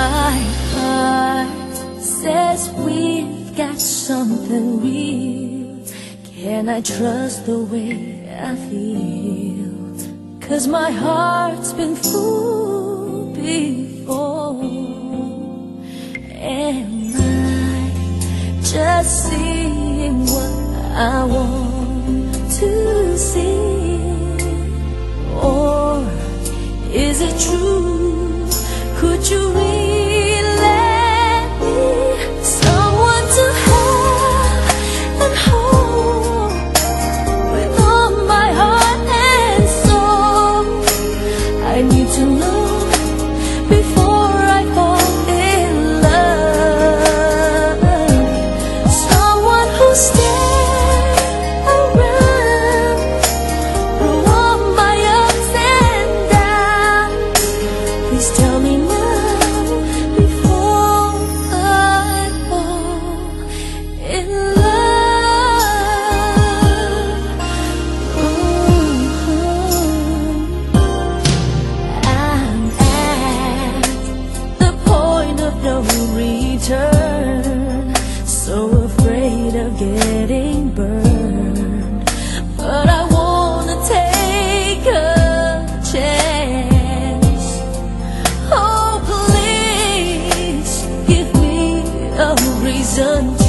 My heart says we've got something real. Can I trust the way I feel? 'Cause my heart's been fooled before. Am I just seeing what I want to see? Or is it true? Could you really let me? Someone to have and hold with all my heart and soul. I need to know before I fall in love. Someone who'll stay around through all my ups and downs. Please tell me now before I fall in love. I'm at the point of no return, so afraid of getting burned, but I wanna take a chance. Oh, please give me a reason